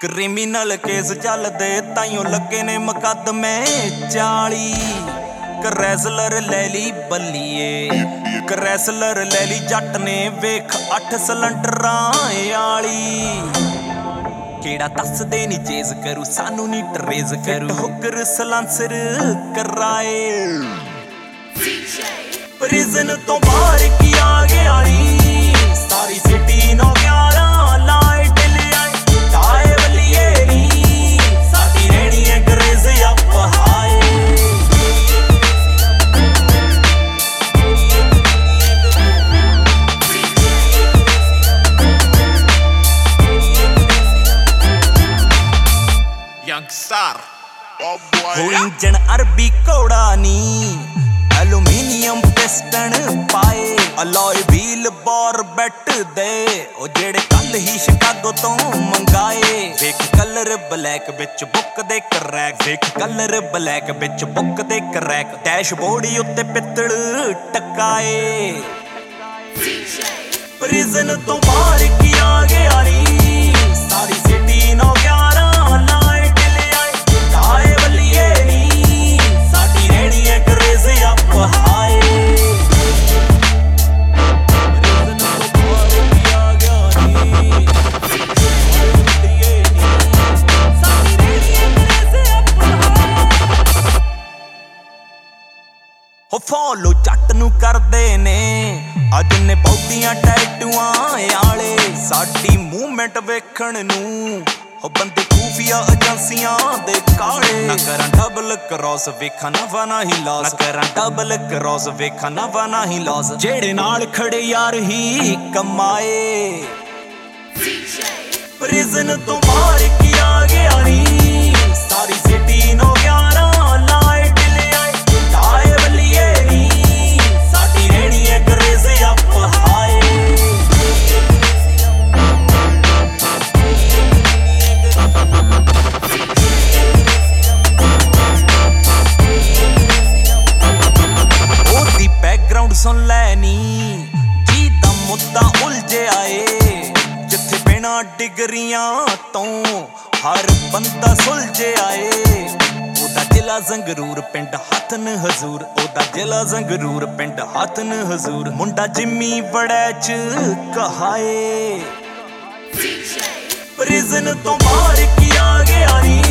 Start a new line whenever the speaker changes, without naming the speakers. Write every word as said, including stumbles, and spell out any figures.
Criminal case चलदे ताइयों लगे ने मुकदमे चाली। करैसलर ले ली बल्लीए, करैसलर ले ली जट ने वेख अठ सिलेंडरां आली। केड़ा दसदे नी चेज करू सानू नी ट्रेस करू हुकर सलांसर कराए। प्रिजन तो बाहर की आ गया नी सारी सिटी नौ ग्यारह लाइट ले आई ताए बलिए नी साडी रहनी है ग्रेज up high.
Youngstar oh
boy engine अरबी कोड़ा नी एलुमिनियम पिस्टन पाए अलॉय व्हील बोर बैट दे ओ जेड़े कल ही शिकागो तो मंगाए। वेख कलर ब्लैक विच बुक दे क्रैक, वेख कलर ब्लैक विच बुक दे क्रैक डैशबोर्ड उत्ते पित्तल टकाए। प्रिजन तो बाहर की आ गया नी सारी सिटी नौ ग्यारह लाइट ले आई ताए बलिए नी साडी रहनी है ग्रेज अप हाई। हो फॉलो जट नू करदे ने अज ने बहुतियां टैटूआं आले साडी मूवमेंट वेखण नू हो बंदे खूफिया एजेंसियां दे काले। ना करां डबल क्रॉस वेखा नवा ना ही लॉस, ना करां डबल क्रॉस वेखा नवा ना ही लॉस जेड़े नाल खड़े यार ही कमाए। प्रिजन तो बाहर की आ गया नी सारी सिटी नौ ग्यारह लाइट ले आई ताए बलिए नी साडी रहनी है ग्रेज अप हाई। ओदी बैकग्राउंड सुन लैनी जी दा मुद्दा उलझे आए जिथे बिना डिगरियां तो हर बंदा सुलझे आए। ओदा जिला जंगरूर पिंड हथन हजूर, ओदा जिला जंगरूर पिंड हथन हजूर मुंडा जिम्मी बड़े च कहाए। प्रिजन तो बाहर की आ गया नी